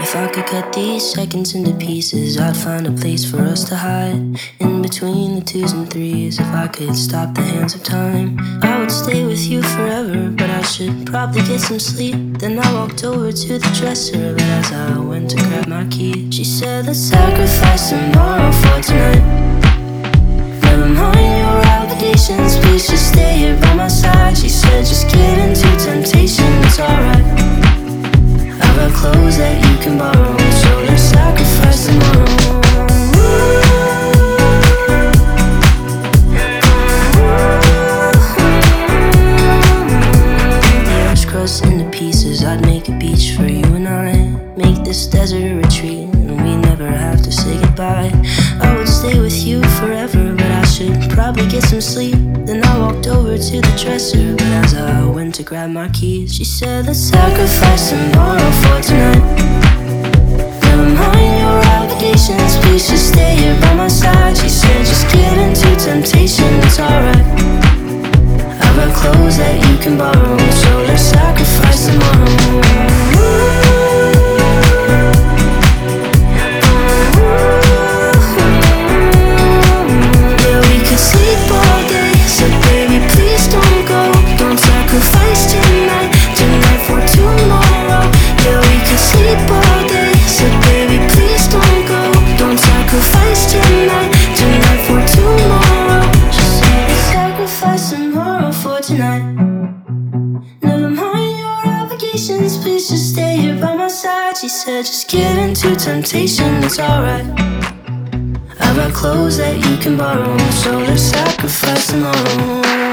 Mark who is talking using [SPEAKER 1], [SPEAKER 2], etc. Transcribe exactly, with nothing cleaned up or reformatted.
[SPEAKER 1] If I could cut these seconds into pieces, I'd find a place for us to hide. In between the twos and threes, if I could stop the hands of time, I would stay with you forever, but I should probably get some sleep. Then I walked over to the dresser, but as I went to grab my key, she said, let's sacrifice tomorrow for tonight. Never mind your obligations, please just stay here by my side. She said, just get into temptation, it's alright. I've got clothes that you can borrow, so let's sacrifice tomorrow. There's crust into pieces, I'd make a beach for you and I. Make this desert a retreat, and we never have to say goodbye. I would stay with you forever, but I should probably get some sleep. Then I walked over to the dresser, but as I went to grab my keys, she said, let's sacrifice tomorrow for tonight. Never mind your obligations, please just stay here by my side. She said, just get into temptation, it's alright. I've got clothes that you can borrow, so let's sacrifice tomorrow. Please just stay here by my side. She said, just get into temptation, it's alright. I've got clothes that you can borrow, so let's sacrifice tomorrow.